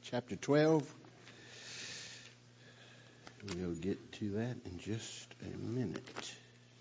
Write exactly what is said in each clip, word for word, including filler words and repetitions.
chapter twelve. We'll get to that in just a minute.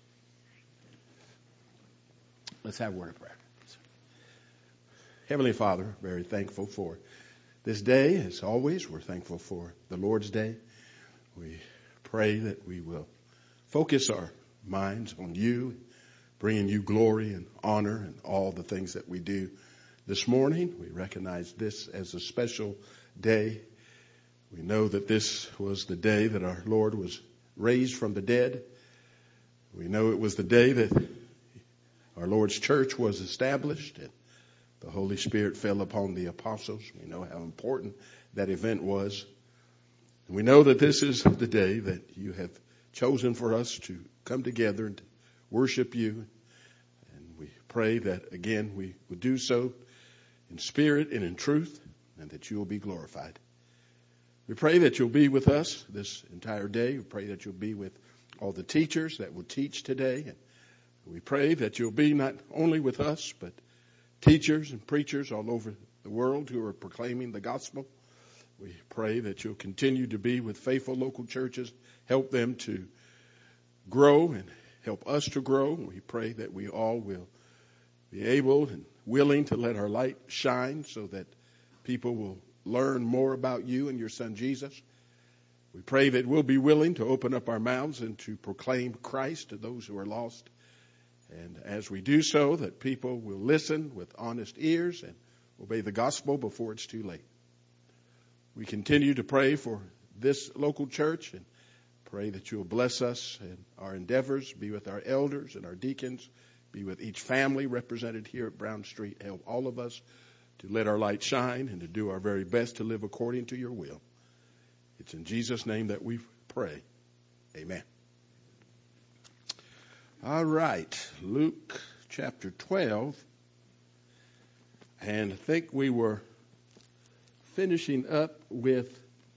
Let's have a word of prayer. Heavenly Father, very thankful for this day. As always, we're thankful for the Lord's Day. We pray that we will focus our minds on you, bringing you glory and honor and all the things that we do this morning. We recognize this as a special day. We know that this was the day that our Lord was raised from the dead. We know it was the day that our Lord's church was established and the Holy Spirit fell upon the apostles. We know how important that event was. And we know that this is the day that you have chosen for us to come together and to worship you. And we pray that, again, we would do so in spirit and in truth, and that you will be glorified. We pray that you'll be with us this entire day. We pray that you'll be with all the teachers that will teach today. And we pray that you'll be not only with us, but teachers and preachers all over the world who are proclaiming the gospel. We pray that you'll continue to be with faithful local churches, help them to grow and help us to grow. We pray that we all will be able and willing to let our light shine so that people will learn more about you and your son Jesus. We pray that we'll be willing to open up our mouths and to proclaim Christ to those who are lost. And as we do so, that people will listen with honest ears and obey the gospel before it's too late. We continue to pray for this local church and pray that you'll bless us in our endeavors, be with our elders and our deacons, be with each family represented here at Brown Street. Help all of us to let our light shine and to do our very best to live according to your will. It's in Jesus' name that we pray. Amen. All right, Luke chapter twelve. And I think we were finishing up with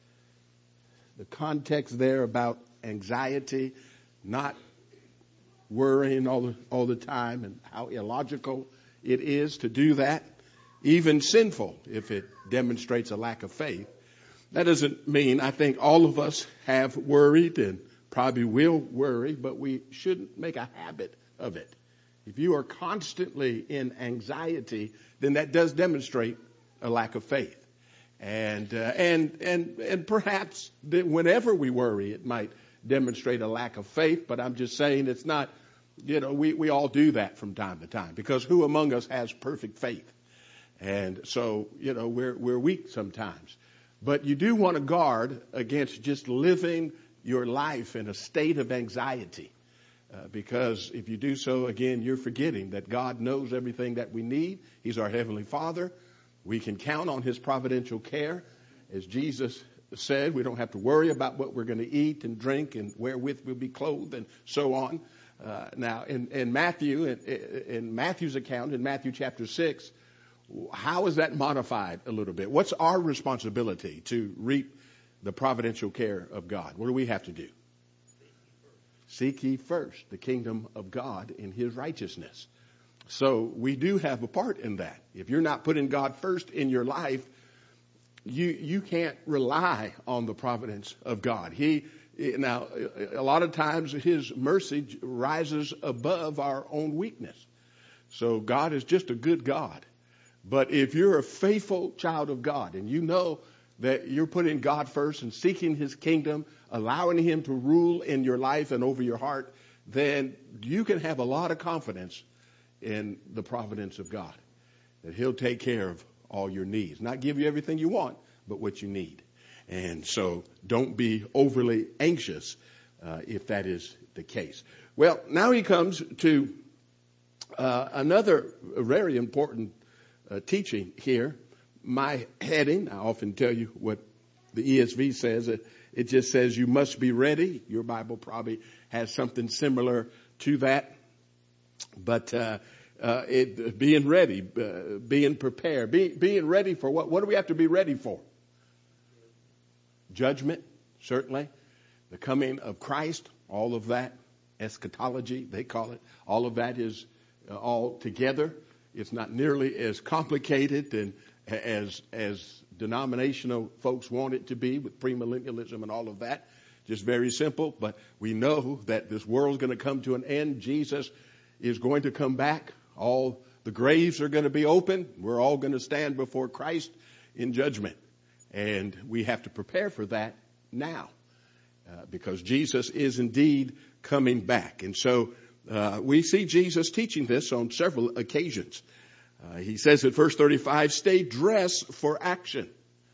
the context there about anxiety, not worrying all the, all the time, and how illogical it is to do that, even sinful if it demonstrates a lack of faith. That doesn't mean, I think all of us have worried and probably will worry, but we shouldn't make a habit of it. If you are constantly in anxiety, then that does demonstrate a lack of faith. And uh, and and and perhaps that whenever we worry, it might demonstrate a lack of faith. But I'm just saying it's not, you know, we, we all do that from time to time, because who among us has perfect faith? And so, you know, we're we're weak sometimes. But you do want to guard against just living your life in a state of anxiety. Uh, because if you do so, again, you're forgetting that God knows everything that we need. He's our Heavenly Father. We can count on His providential care. As Jesus said, we don't have to worry about what we're going to eat and drink and wherewith we'll be clothed and so on. Uh, now, in, in Matthew, in, in Matthew's account, in Matthew chapter six, how is that modified a little bit? What's our responsibility to reap the providential care of God? What do we have to do? Seek ye first the kingdom of God in His righteousness. So we do have a part in that. If you're not putting God first in your life, you you can't rely on the providence of God. He now a lot of times His mercy rises above our own weakness. So God is just a good God. But if you're a faithful child of God and you know that you're putting God first and seeking His kingdom, allowing Him to rule in your life and over your heart, then you can have a lot of confidence in the providence of God, that He'll take care of all your needs. Not give you everything you want, but what you need. And so don't be overly anxious uh, if that is the case. Well, now he comes to uh, another very important uh, teaching here. My heading, I often tell you what the E S V says. It, it just says you must be ready. Your Bible probably has something similar to that. But uh, uh, it, being ready, uh, being prepared, be, being ready for what? What do we have to be ready for? Judgment, certainly. The coming of Christ, all of that. Eschatology, they call it. All of that is uh, all together. It's not nearly as complicated and as as denominational folks want it to be with premillennialism and all of that. Just very simple, but we know that this world's going to come to an end. Jesus is going to come back. All the graves are going to be open. We're all going to stand before Christ in judgment. And we have to prepare for that now uh, because Jesus is indeed coming back. And so uh, we see Jesus teaching this on several occasions. Uh, he says at verse thirty-five, stay dressed for action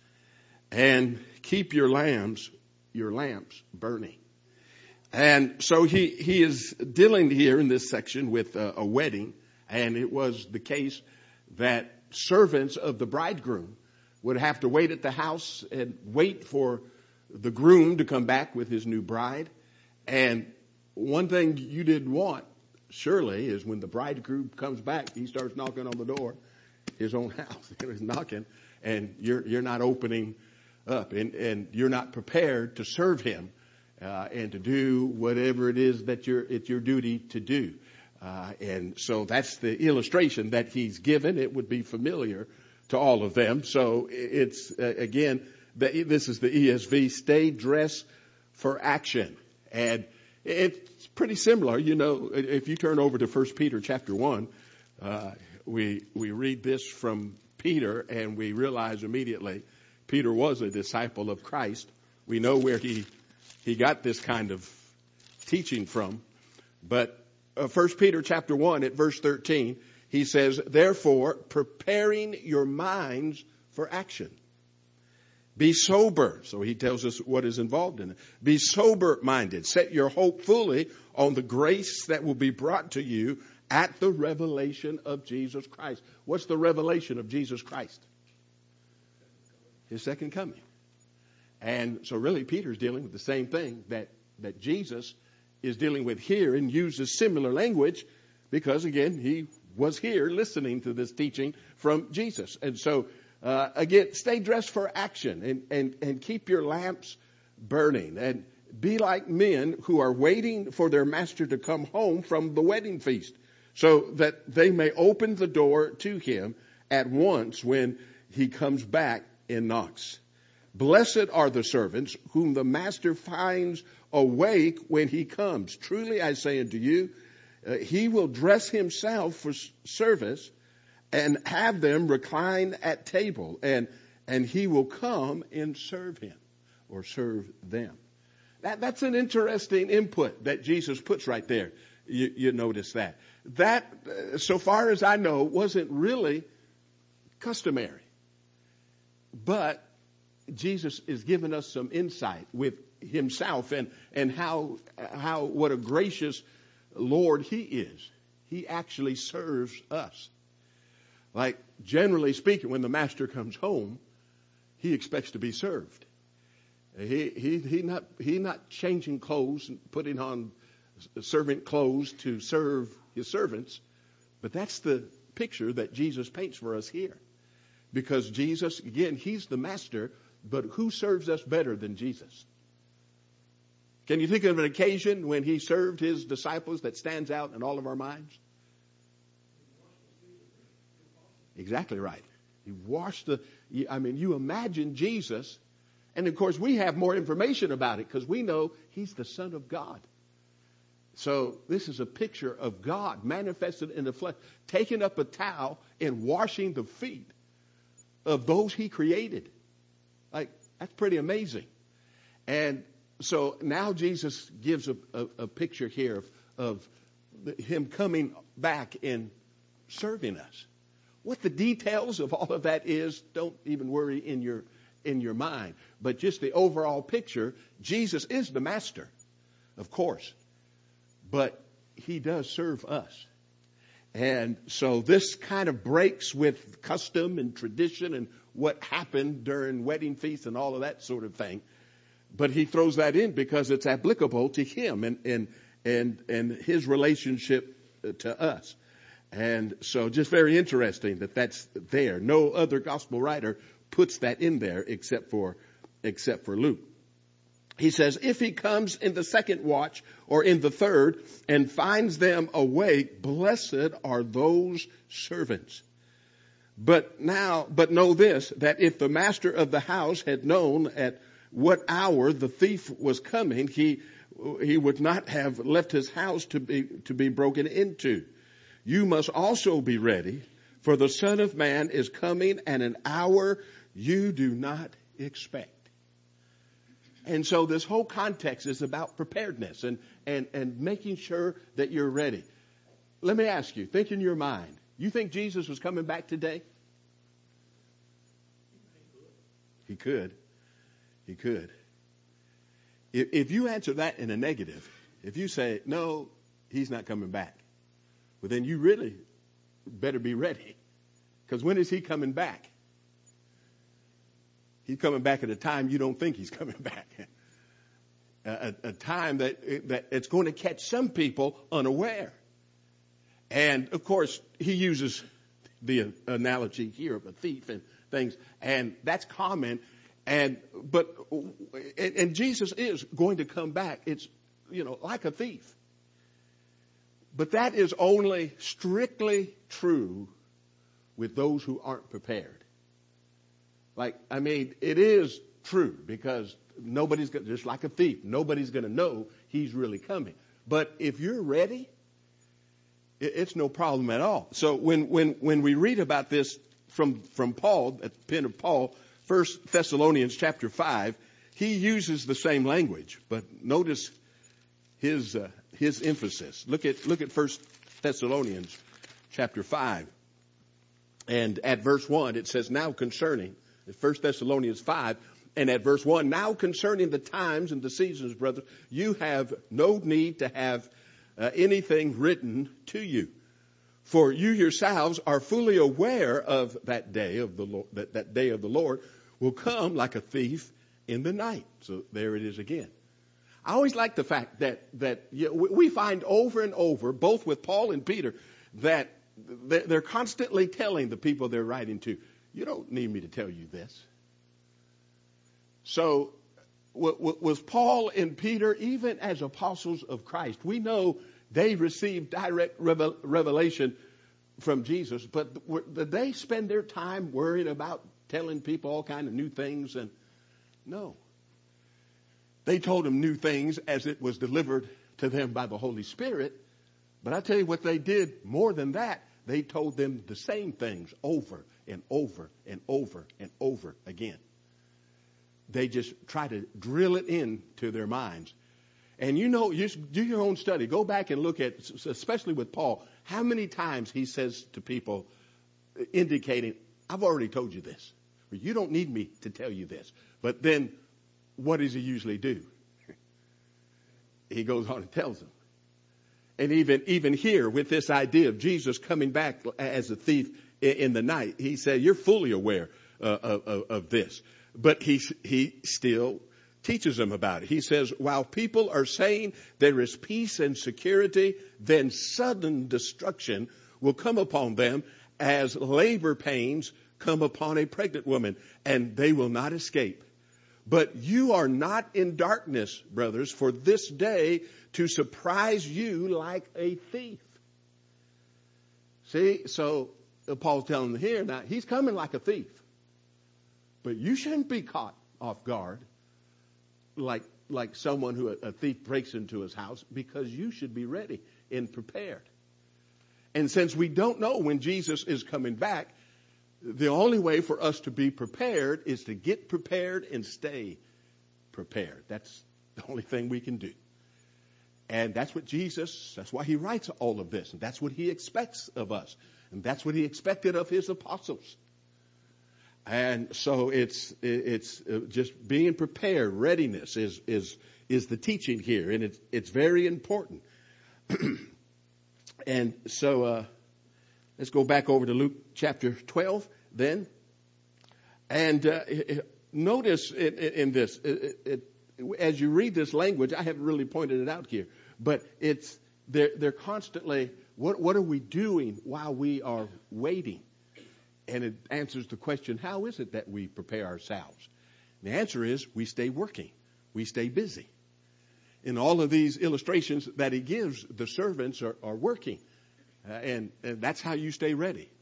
and keep your lambs your lamps burning. And so he, he is dealing here in this section with a, a wedding, and it was the case that servants of the bridegroom would have to wait at the house and wait for the groom to come back with his new bride. And one thing you didn't want, surely, is when the bridegroom comes back, he starts knocking on the door, his own house. He's knocking, and you're you're not opening up, and, and you're not prepared to serve him uh, and to do whatever it is that you're, it's your duty to do. Uh, and so that's the illustration that he's given. It would be familiar to all of them. So it's, uh, again, the, this is the E S V, stay dressed for action. And it's pretty similar. You know, if you turn over to First Peter chapter one, uh, we, we read this from Peter and we realize immediately Peter was a disciple of Christ. We know where he he got this kind of teaching from. But uh, First Peter chapter one at verse thirteen, he says, therefore, preparing your minds for action. Be sober. So he tells us what is involved in it. Be sober-minded. Set your hope fully on the grace that will be brought to you at the revelation of Jesus Christ. What's the revelation of Jesus Christ? His second coming. And so really Peter's dealing with the same thing that, that Jesus is dealing with here and uses similar language because, again, he was here listening to this teaching from Jesus. And so, uh, again, stay dressed for action and, and, and keep your lamps burning and be like men who are waiting for their master to come home from the wedding feast so that they may open the door to him at once when he comes back and knocks. Blessed are the servants whom the master finds awake when he comes. Truly I say unto you, uh, he will dress himself for service and have them recline at table, and and he will come and serve him or serve them. That that's an interesting input that Jesus puts right there. You, you notice that. That, uh, so far as I know, wasn't really customary. But Jesus is giving us some insight with himself and, and how, how, what a gracious Lord he is. He actually serves us. Like, generally speaking, when the master comes home, he expects to be served. He, he, he not, he not changing clothes and putting on servant clothes to serve his servants. But that's the picture that Jesus paints for us here. Because Jesus, again, he's the master, but who serves us better than Jesus? Can you think of an occasion when he served his disciples that stands out in all of our minds? Exactly right. He washed the, I mean, you imagine Jesus, and of course we have more information about it because we know he's the Son of God. So this is a picture of God manifested in the flesh, taking up a towel and washing the feet of those he created. Like, that's pretty amazing. And so now Jesus gives a, a, a picture here of, of the, him coming back and serving us. What the details of all of that is, don't even worry in your in your mind. But just the overall picture, Jesus is the master, of course. But he does serve us. And so this kind of breaks with custom and tradition and what happened during wedding feasts and all of that sort of thing. But he throws that in because it's applicable to him and, and, and, and his relationship to us. And so just very interesting that that's there. No other gospel writer puts that in there except for, except for Luke. He says, if he comes in the second watch or in the third and finds them awake, blessed are those servants. But now, but know this, that if the master of the house had known at what hour the thief was coming, he, he would not have left his house to be, to be broken into. You must also be ready, for the Son of Man is coming at an hour you do not expect. And so this whole context is about preparedness and, and, and making sure that you're ready. Let me ask you, think in your mind, you think Jesus was coming back today? He could. He could. If, if you answer that in a negative, if you say, no, he's not coming back, well, then you really better be ready. Because when is he coming back? He's coming back at a time you don't think he's coming back. A, a time that, that it's going to catch some people unaware. And, of course, he uses the analogy here of a thief and things, and that's common. And but and, and Jesus is going to come back. It's, you know, like a thief. But that is only strictly true with those who aren't prepared. Like, I mean, it is true because nobody's going to, just like a thief, nobody's going to know he's really coming. But if you're ready, it, it's no problem at all. So when, when, when we read about this from, from Paul, at the pen of Paul, First Thessalonians chapter five, he uses the same language, but notice his, uh, his emphasis. Look at, look at First Thessalonians chapter five. And at verse one, it says, now concerning, First Thessalonians five, and at verse one, now concerning the times and the seasons, brothers, you have no need to have uh, anything written to you. For you yourselves are fully aware of that day of the Lord, that, that day of the Lord will come like a thief in the night. So there it is again. I always like the fact that, that you know, we find over and over, both with Paul and Peter, that they're constantly telling the people they're writing to, you don't need me to tell you this. So was Paul and Peter, even as apostles of Christ, we know they received direct revelation from Jesus, but did they spend their time worried about telling people all kinds of new things? And no. They told them new things as it was delivered to them by the Holy Spirit. But I tell you what they did more than that. They told them the same things over and over and over and over again. They just try to drill it into their minds. And you know, you do your own study. Go back and look at, especially with Paul, how many times he says to people, indicating, I've already told you this. You don't need me to tell you this. But then, what does he usually do? He goes on and tells them. And even, even here, with this idea of Jesus coming back as a thief in the night, he said, you're fully aware uh, of, of, of this. But he, he still teaches them about it. He says, while people are saying there is peace and security, then sudden destruction will come upon them as labor pains come upon a pregnant woman, and they will not escape. But you are not in darkness, brothers, for this day to surprise you like a thief. See, so Paul's telling them here now, he's coming like a thief. But you shouldn't be caught off guard like like someone who a thief breaks into his house, because you should be ready and prepared. And since we don't know when Jesus is coming back, the only way for us to be prepared is to get prepared and stay prepared. That's the only thing we can do. And that's what Jesus, that's why he writes all of this. And that's what he expects of us. And that's what he expected of his apostles. And so it's it's just being prepared. Readiness is is is the teaching here, and it's it's very important. And so uh, let's go back over to Luke chapter twelve then, and uh, notice in, in this it, it, as you read this language, I haven't really pointed it out here, but it's they're they're constantly what what are we doing while we are waiting? And it answers the question, how is it that we prepare ourselves? The answer is we stay working. We stay busy. In all of these illustrations that he gives, the servants are, are working. Uh, and, and that's how you stay ready.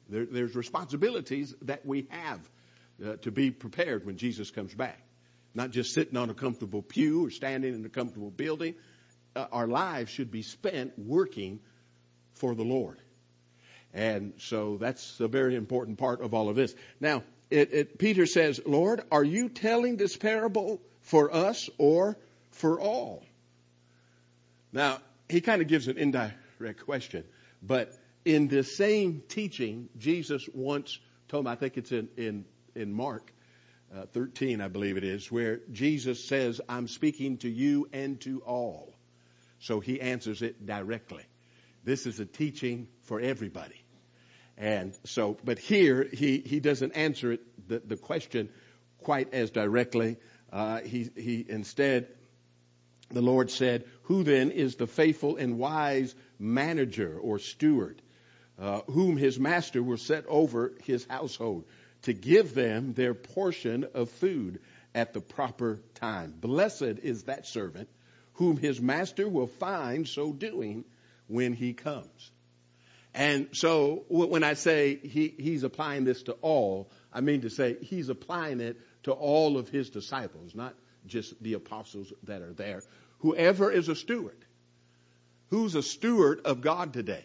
There, there's responsibilities that we have uh, to be prepared when Jesus comes back. Not just sitting on a comfortable pew or standing in a comfortable building. Uh, our lives should be spent working for the Lord. And so that's a very important part of all of this. Now, it, it, Peter says, Lord, are you telling this parable for us or for all? Now, he kind of gives an indirect question. But in the same teaching, Jesus once told me, I think it's in, in, in Mark uh, thirteen, I believe it is, where Jesus says, I'm speaking to you and to all. So he answers it directly. This is a teaching for everybody. And so, but here he, he doesn't answer it, the, the question quite as directly. Uh, he, he instead, the Lord said, who then is the faithful and wise manager or steward, uh, whom his master will set over his household to give them their portion of food at the proper time? Blessed is that servant whom his master will find so doing when he comes. And so when I say he, he's applying this to all, I mean to say he's applying it to all of his disciples, not just the apostles that are there. Whoever is a steward. Who's a steward of God today?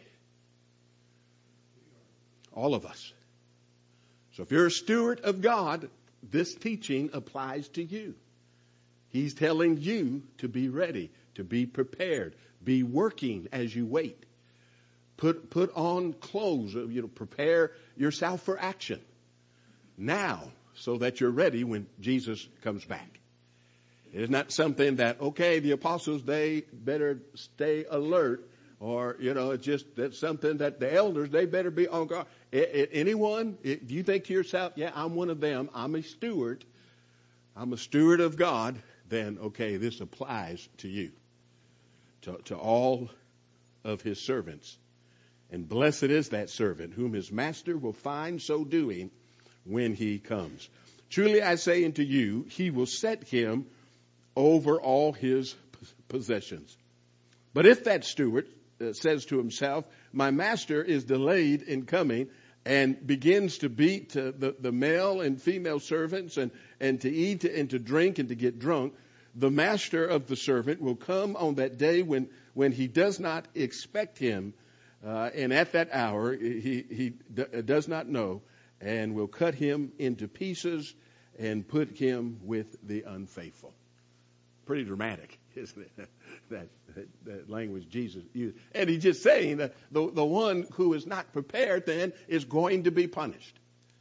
All of us. So if you're a steward of God, this teaching applies to you. He's telling you to be ready, to be prepared, be working as you wait. Put put on clothes, you know, prepare yourself for action now so that you're ready when Jesus comes back. It is not something that, okay, the apostles, they better stay alert, or, you know, it's just that's something that the elders, they better be on guard. It, it, anyone, it, do you think to yourself, yeah, I'm one of them, I'm a steward, I'm a steward of God, then, okay, this applies to you, to, to all of his servants. And blessed is that servant whom his master will find so doing when he comes. Truly I say unto you, he will set him over all his possessions. But if that steward uh, says to himself, my master is delayed in coming, and begins to beat uh, the, the male and female servants, and, and to eat and to drink and to get drunk, the master of the servant will come on that day when, when he does not expect him, uh, and at that hour he, he d- does not know, and will cut him into pieces and put him with the unfaithful. Pretty dramatic, isn't it? that, that, that language Jesus used. And he's just saying that the, the one who is not prepared then is going to be punished.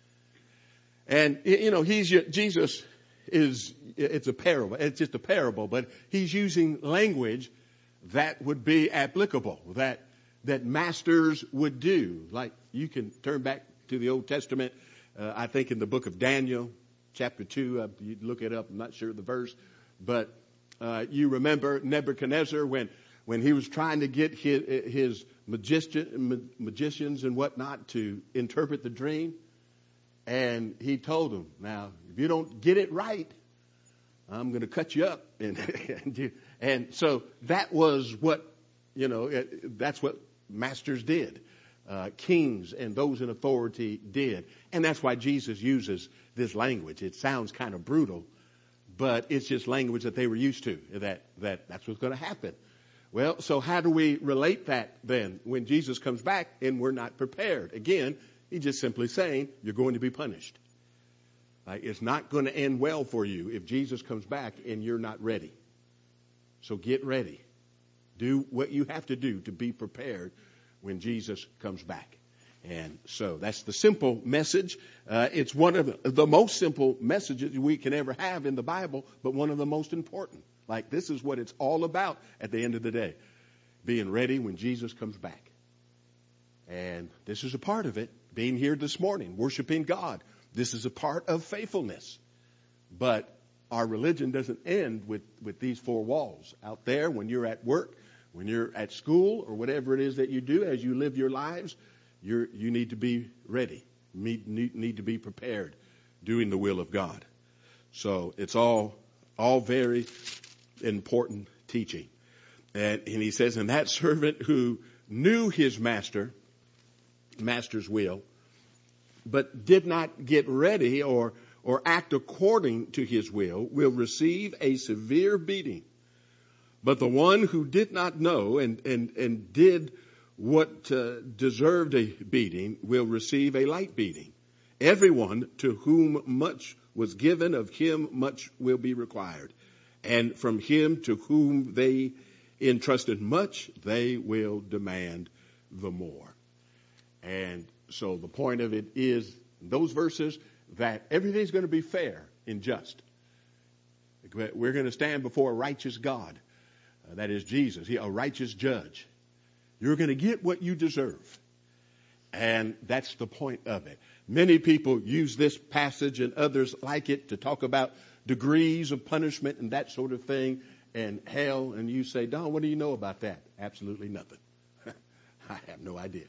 And, you know, he's Jesus is, it's a parable. It's just a parable, but he's using language that would be applicable, that that masters would do. Like, you can turn back to the Old Testament, uh, I think in the book of Daniel, chapter two, uh, you look it up, I'm not sure of the verse, but uh, you remember Nebuchadnezzar when, when he was trying to get his, his magician, magicians and whatnot to interpret the dream, and he told them, now, if you don't get it right, I'm going to cut you up. And, and, you, and so that was what, you know, it, that's what masters did. Uh, kings and those in authority did. And that's why Jesus uses this language. It sounds kind of brutal, but it's just language that they were used to, that, that that's what's going to happen. Well, so how do we relate that then when Jesus comes back and we're not prepared? Again, he's just simply saying you're going to be punished. Like, it's not going to end well for you if Jesus comes back and you're not ready. So get ready. Do what you have to do to be prepared when Jesus comes back. And so that's the simple message. Uh, it's one of the, the most simple messages we can ever have in the Bible, but one of the most important. Like, this is what it's all about at the end of the day. Being ready when Jesus comes back. And this is a part of it. Being here this morning, worshiping God. This is a part of faithfulness. But our religion doesn't end with, with these four walls. Out there, when you're at work, when you're at school, or whatever it is that you do as you live your lives, you're, you need to be ready. Need, need, need to be prepared, doing the will of God. So it's all, all very important teaching. And, and he says, and that servant who knew his master, master's will, but did not get ready or, or act according to his will will receive a severe beating. But the one who did not know and, and, and did what uh, deserved a beating will receive a light beating. Everyone to whom much was given, of him much will be required. And from him to whom they entrusted much, they will demand the more. And so the point of it is, those verses, that everything's going to be fair and just. We're going to stand before a righteous God. Uh, that is Jesus, he, a righteous judge. You're going to get what you deserve. And that's the point of it. Many people use this passage and others like it to talk about degrees of punishment and that sort of thing and hell. And you say, Don, what do you know about that? Absolutely nothing. I have no idea.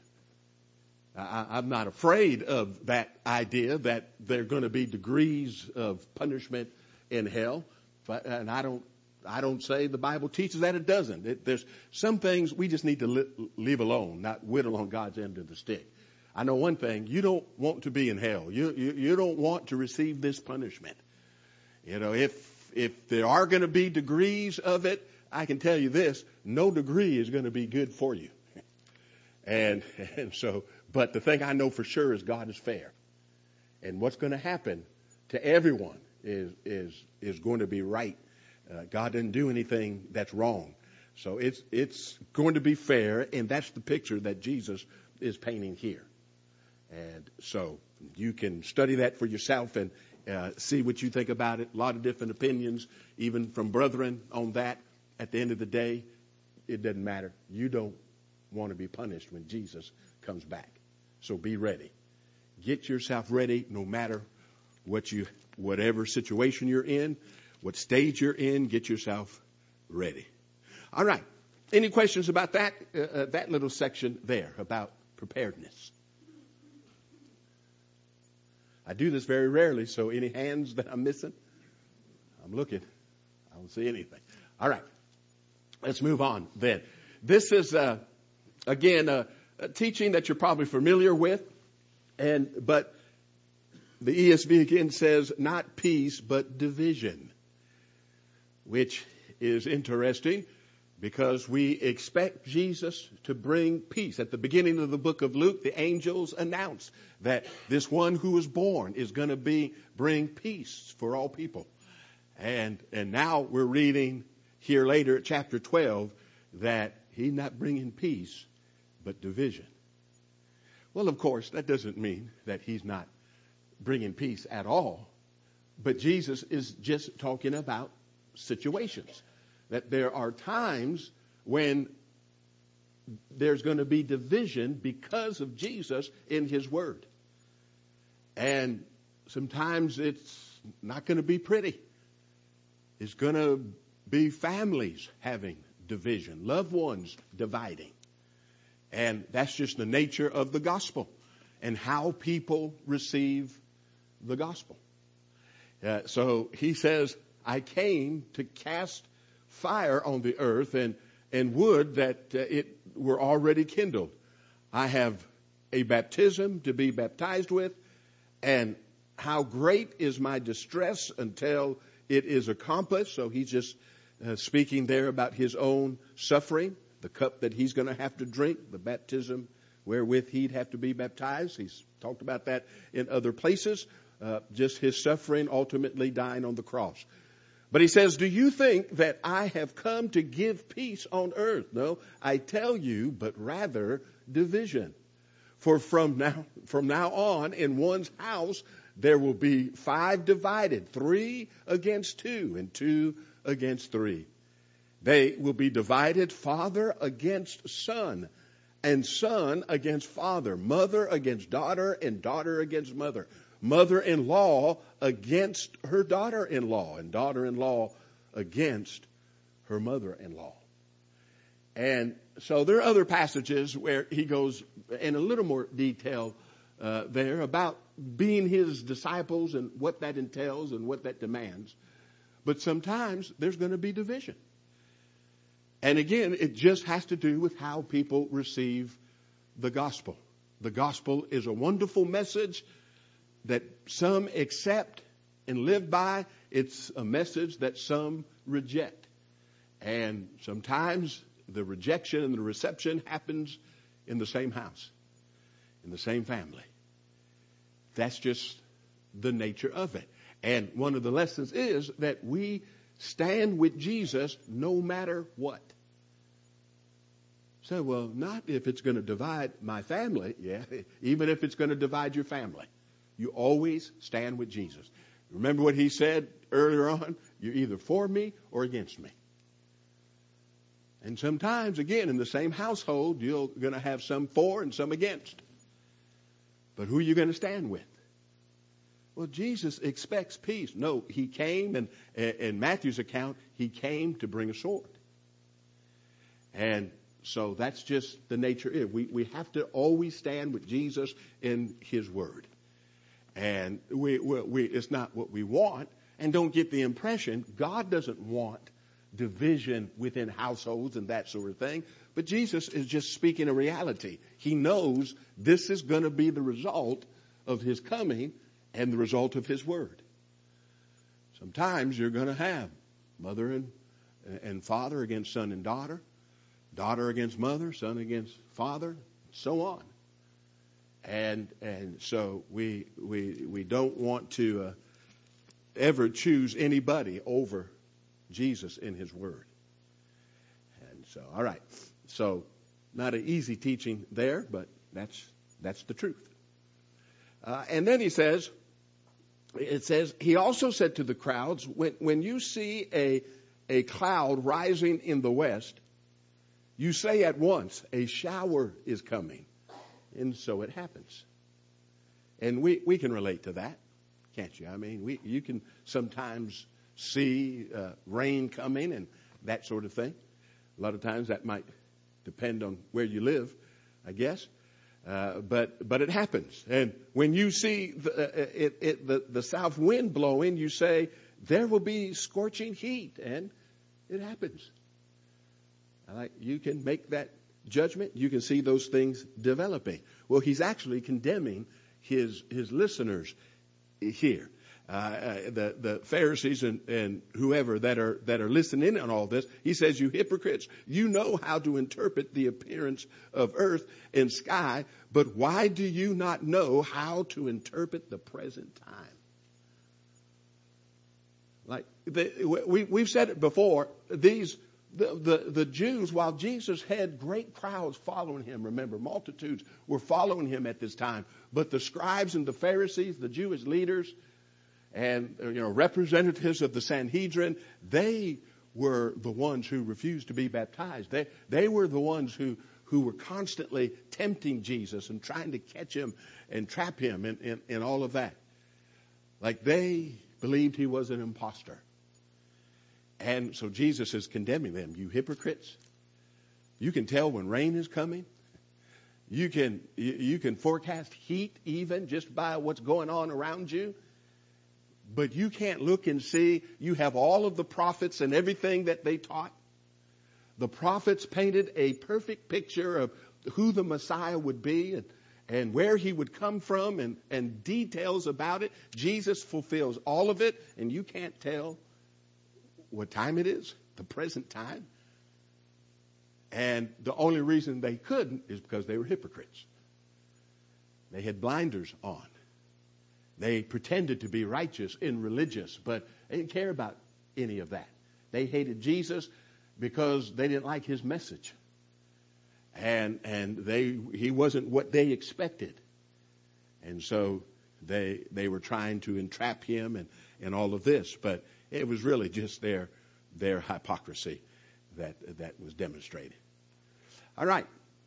I, I'm not afraid of that idea that there are going to be degrees of punishment in hell. But, and I don't I don't say the Bible teaches that it doesn't. It, there's some things we just need to li- leave alone, not whittle on God's end of the stick. I know one thing, you don't want to be in hell. You, you, you don't want to receive this punishment. You know, if, if there are going to be degrees of it, I can tell you this, no degree is going to be good for you. And, and so, but the thing I know for sure is God is fair. And what's going to happen to everyone is, is, is going to be right. Uh, God didn't do anything that's wrong. So it's, it's going to be fair. And that's the picture that Jesus is painting here. And so you can study that for yourself and uh, see what you think about it. A lot of different opinions, even from brethren on that. At the end of the day, it doesn't matter. You don't want to be punished when Jesus comes back. So be ready. Get yourself ready no matter what you, whatever situation you're in, what stage you're in, get yourself ready. All right. Any questions about that, uh, uh, that little section there about preparedness? I do this very rarely, so any hands that I'm missing? I'm looking. I don't see anything. All right. Let's move on then. This is, uh, again, uh, a teaching that you're probably familiar with, and but the E S V again says not peace, but division, which is interesting because we expect Jesus to bring peace. At the beginning of the book of Luke, the angels announced that this one who was born is going to be bring peace for all people. And and now we're reading here later at chapter twelve that he's not bringing peace, but division. Well, of course, that doesn't mean that he's not bringing peace at all. But Jesus is just talking about situations. That there are times when there's going to be division because of Jesus in his word. And sometimes it's not going to be pretty. It's going to be families having division, loved ones dividing. And that's just the nature of the gospel and how people receive the gospel. Uh, so he says, I came to cast fire on the earth and, and wood that uh, it were already kindled. I have a baptism to be baptized with, and how great is my distress until it is accomplished. So he's just uh, speaking there about his own suffering, the cup that he's going to have to drink, the baptism wherewith he'd have to be baptized. He's talked about that in other places, uh, just his suffering, ultimately dying on the cross. But he says, do you think that I have come to give peace on earth? No, I tell you, but rather division. For from now, from now on, in one's house, there will be five divided, three against two, and two against three. They will be divided, father against son, and son against father, mother against daughter, and daughter against mother, mother-in-law against her daughter-in-law, and daughter-in-law against her mother-in-law. And so there are other passages where he goes in a little more detail uh, there about being his disciples and what that entails and what that demands. But sometimes there's going to be division. And again, it just has to do with how people receive the gospel. The gospel is a wonderful message that some accept and live by. It's a message that some reject. And sometimes the rejection and the reception happens in the same house, in the same family. That's just the nature of it. And one of the lessons is that we stand with Jesus no matter what. So, well, not if it's going to divide my family. Yeah, even if it's going to divide your family. You always stand with Jesus. Remember what he said earlier on? You're either for me or against me. And sometimes, again, in the same household, you're going to have some for and some against. But who are you going to stand with? Well, Jesus expects peace. No, he came, and in Matthew's account, he came to bring a sword. And so that's just the nature of it. We, we have to always stand with Jesus in his word. And we, we, we, it's not what we want. And don't get the impression God doesn't want division within households and that sort of thing. But Jesus is just speaking a reality. He knows this is going to be the result of his coming and the result of his word. Sometimes you're going to have mother and, and father against son and daughter, daughter against mother, son against father, so on. And and so we we we don't want to uh, ever choose anybody over Jesus in his word. And so, all right. So, not an easy teaching there, but that's that's the truth. Uh, and then he says, it says, he also said to the crowds, when when you see a a cloud rising in the west, you say at once, a shower is coming. And so it happens. And we, we can relate to that, can't you? I mean, we you can sometimes see uh, rain coming and that sort of thing. A lot of times that might depend on where you live, I guess. Uh, but but it happens. And when you see the, uh, it, it, the, the south wind blowing, you say, there will be scorching heat. And it happens. Like, you can make that judgment. You can see those things developing. Well, he's actually condemning his his listeners here. Uh, uh, the the Pharisees and, and whoever that are that are listening in on all this. He says, you hypocrites, you know how to interpret the appearance of earth and sky, but why do you not know how to interpret the present time? Like the, we we've said it before. These the, the the Jews, while Jesus had great crowds following him, remember, multitudes were following him at this time, but the scribes and the Pharisees, the Jewish leaders, and, you know, representatives of the Sanhedrin, they were the ones who refused to be baptized. They they were the ones who, who were constantly tempting Jesus and trying to catch him and trap him and, and, and all of that. Like, they believed he was an imposter. And so Jesus is condemning them. You hypocrites. You can tell when rain is coming. You can you, you can forecast heat even just by what's going on around you. But you can't look and see. You have all of the prophets and everything that they taught. The prophets painted a perfect picture of who the Messiah would be and, and where he would come from and, and details about it. Jesus fulfills all of it, and you can't tell what time it is, the present time. And the only reason they couldn't is because they were hypocrites. They had blinders on. They pretended to be righteous and religious, but they didn't care about any of that. They hated Jesus because they didn't like his message. And and they he wasn't what they expected. And so they they were trying to entrap him and, and all of this. But it was really just their their hypocrisy that that was demonstrated. All right.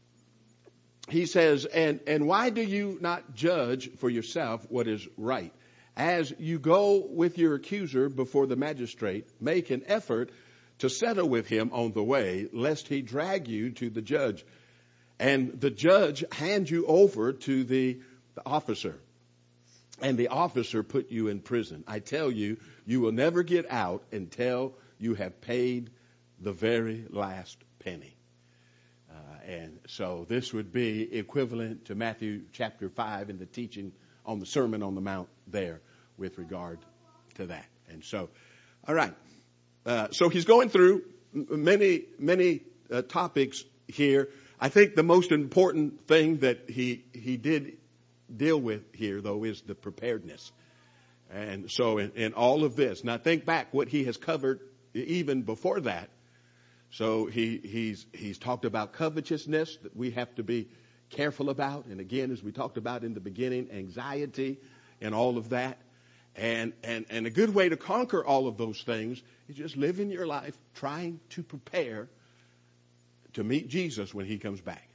He says, and, and why do you not judge for yourself what is right? As you go with your accuser before the magistrate, make an effort to settle with him on the way, lest he drag you to the judge, and the judge hand you over to the, the officer, and the officer put you in prison. I tell you, you will never get out until you have paid the very last penny. Uh, and so this would be equivalent to Matthew chapter five in the teaching on the Sermon on the Mount there with regard to that. And so, all right. Uh, so he's going through many, many uh, topics here. I think the most important thing that he he did deal with here, though, is the preparedness. And so in, in all of this, now think back what he has covered even before that. So he he's he's talked about covetousness that we have to be careful about. And again, as we talked about in the beginning, anxiety and all of that. And, and, and a good way to conquer all of those things is just living your life trying to prepare to meet Jesus when he comes back.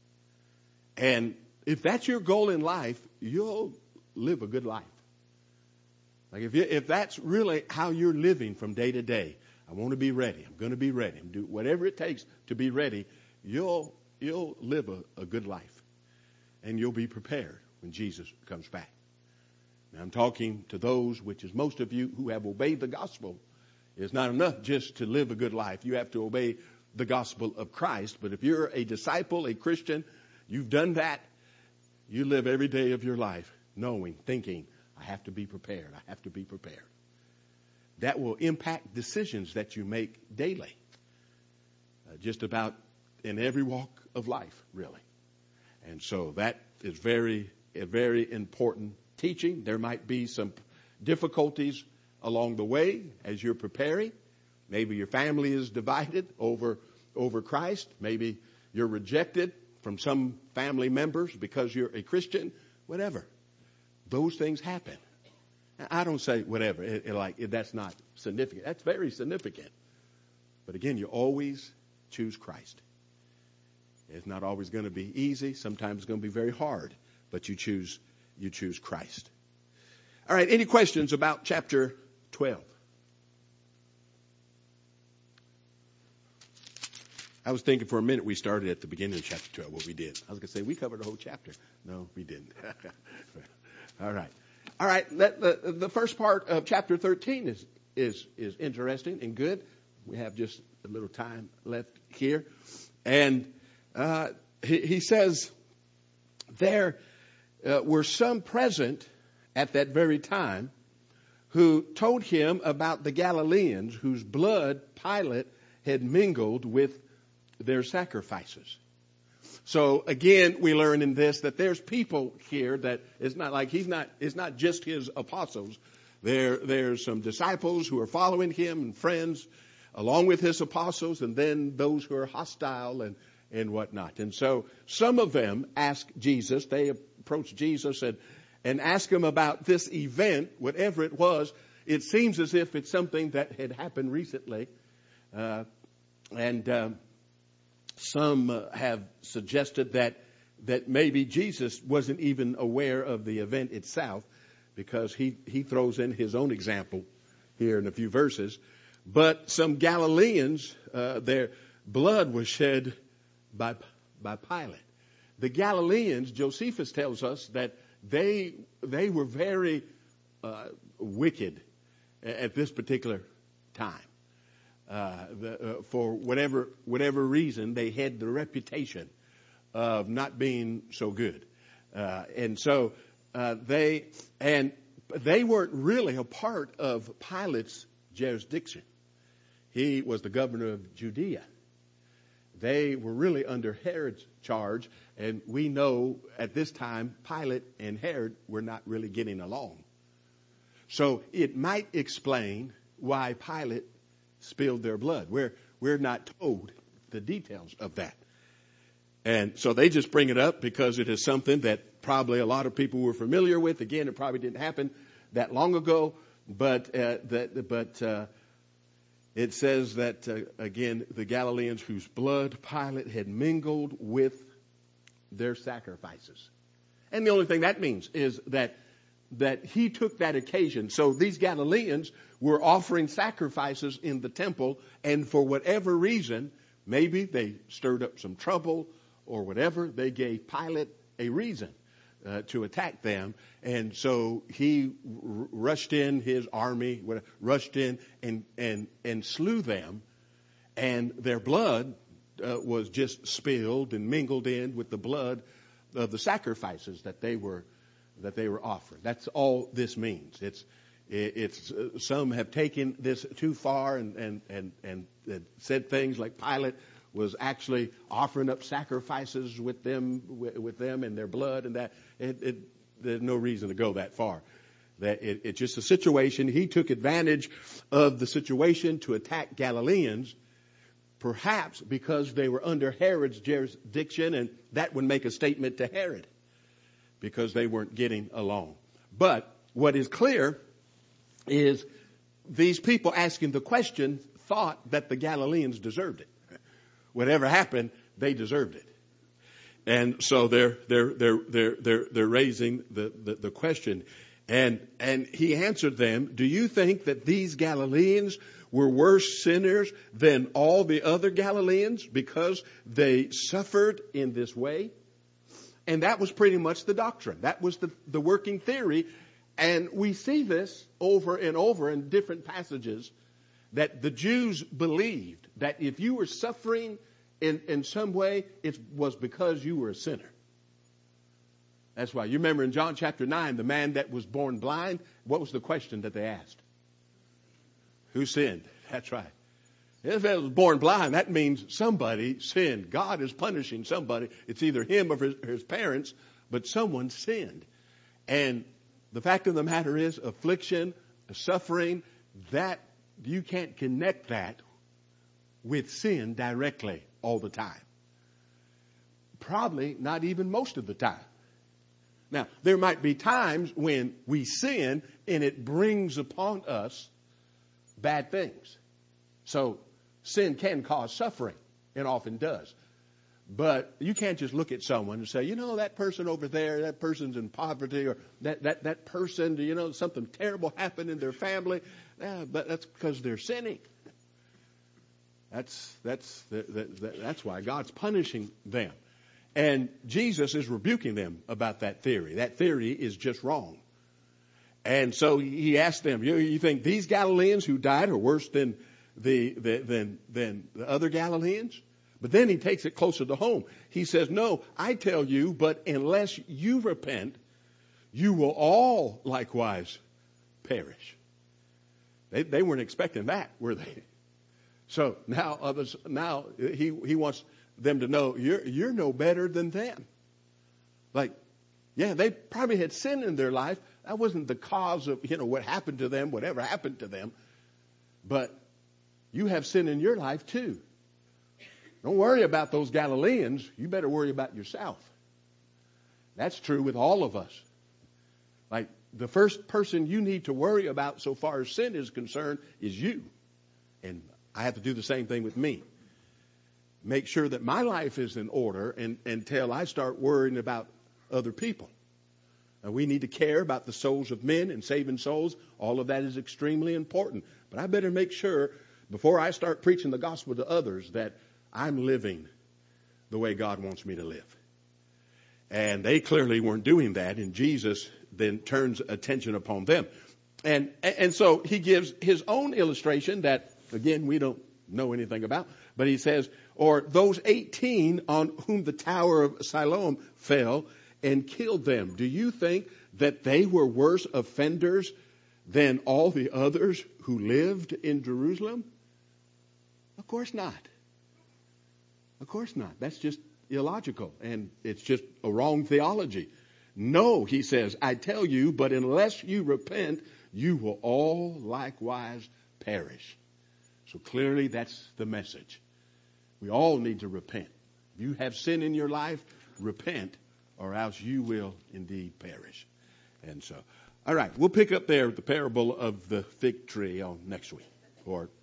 And if that's your goal in life, you'll live a good life. Like if you, if that's really how you're living from day to day, I want to be ready. I'm going to be ready. I'm do whatever it takes to be ready. You'll you'll live a, a good life, and you'll be prepared when Jesus comes back. Now, I'm talking to those, which is most of you, who have obeyed the gospel. It's not enough just to live a good life. You have to obey the gospel of Christ. But if you're a disciple, a Christian, you've done that. You live every day of your life knowing, thinking, I have to be prepared. I have to be prepared. That will impact decisions that you make daily. Uh, just about in every walk of life, really. And so that is very, a very important teaching. There might be some difficulties along the way as you're preparing. Maybe your family is divided over over Christ. Maybe you're rejected from some family members because you're a Christian. Whatever. Those things happen. I don't say whatever. It, it like it, that's not significant. That's very significant. But again, you always choose Christ. It's not always going to be easy. Sometimes it's going to be very hard. But you choose You choose Christ. All right, any questions about chapter twelve? I was thinking for a minute we started at the beginning of chapter twelve, what we did. I was going to say, we covered the whole chapter. No, we didn't. All right. All right, let, the, the first part of chapter thirteen is, is, is interesting and good. We have just a little time left here. And uh, he, he says there... Uh, were some present at that very time who told him about the Galileans whose blood Pilate had mingled with their sacrifices. So again, we learn in this that there's people here that it's not like he's not, it's not just his apostles. There, there's some disciples who are following him and friends along with his apostles, and then those who are hostile and, and whatnot. And so some of them ask Jesus, they approach Jesus and, and ask him about this event, whatever it was. It seems as if it's something that had happened recently. Uh, and um, some uh, have suggested that that maybe Jesus wasn't even aware of the event itself, because he, he throws in his own example here in a few verses. But some Galileans, uh, their blood was shed by by Pilate. The Galileans, Josephus tells us that they they were very uh, wicked at this particular time. Uh, the, uh, for whatever whatever reason, they had the reputation of not being so good, uh, and so uh, they and they weren't really a part of Pilate's jurisdiction. He was the governor of Judea. They were really under Herod's charge, and we know at this time Pilate and Herod were not really getting along. So it might explain why Pilate spilled their blood. We're we're not told the details of that. And so they just bring it up because it is something that probably a lot of people were familiar with. Again, it probably didn't happen that long ago, but uh, that but uh, it says that uh, again, the Galileans whose blood Pilate had mingled with their sacrifices. And the only thing that means is that that he took that occasion. So these Galileans were offering sacrifices in the temple, and for whatever reason, maybe they stirred up some trouble or whatever, they gave Pilate a reason uh, to attack them. And so he r- rushed in his army, whatever, rushed in and, and, and slew them. And their blood uh, was just spilled and mingled in with the blood of the sacrifices that they were that they were offering. That's all this means. It's it's uh, some have taken this too far and and and and uh, said things like Pilate was actually offering up sacrifices with them with, with them and their blood, and that it, it, there's no reason to go that far. That it, it's just a situation. He took advantage of the situation to attack Galileans, perhaps because they were under Herod's jurisdiction, and that would make a statement to Herod, because they weren't getting along. But what is clear is these people asking the question thought that the Galileans deserved it. Whatever happened, they deserved it. And so they're they're they're they're they're they're raising the, the, the question. And and he answered them, do you think that these Galileans were worse sinners than all the other Galileans because they suffered in this way? And that was pretty much the doctrine. That was the, the working theory. And we see this over and over in different passages, that the Jews believed that if you were suffering in, in some way, it was because you were a sinner. That's why. You remember in John chapter nine, the man that was born blind, what was the question that they asked? Who sinned? That's right. If it was born blind, that means somebody sinned. God is punishing somebody. It's either him or his, his parents, but someone sinned. And the fact of the matter is, affliction, suffering, that you can't connect that with sin directly all the time. Probably not even most of the time. Now, there might be times when we sin and it brings upon us bad things. So sin can cause suffering. It often does. But you can't just look at someone and say, you know, that person over there, that person's in poverty, or that, that, that person, you know, something terrible happened in their family. Yeah, but that's because they're sinning. That's, that's, that, that's why God's punishing them. And Jesus is rebuking them about that theory. That theory is just wrong. And so he asked them, you, you think these Galileans who died are worse than the, the than than the other Galileans? But then he takes it closer to home. He says, no, I tell you, but unless you repent, you will all likewise perish. They, they weren't expecting that, were they? So now others, now he, he wants them to know you're, you're no better than them. Like, yeah, they probably had sin in their life. That wasn't the cause of, you know, what happened to them, whatever happened to them. But you have sin in your life too. Don't worry about those Galileans. You better worry about yourself. That's true with all of us. Like, the first person you need to worry about so far as sin is concerned is you. And I have to do the same thing with me. Make sure that my life is in order and, until I start worrying about other people. Now, we need to care about the souls of men and saving souls. All of that is extremely important. But I better make sure before I start preaching the gospel to others that I'm living the way God wants me to live. And they clearly weren't doing that. And Jesus then turns attention upon them. And, and so he gives his own illustration that, again, we don't know anything about. But he says, or those eighteen on whom the tower of Siloam fell and killed them. Do you think that they were worse offenders than all the others who lived in Jerusalem? Of course not. Of course not. That's just illogical, and it's just a wrong theology. No, he says, I tell you, but unless you repent, you will all likewise perish. So clearly that's the message. We all need to repent. If you have sin in your life, repent, or else you will indeed perish. And so, all right, we'll pick up there the parable of the fig tree on next week, or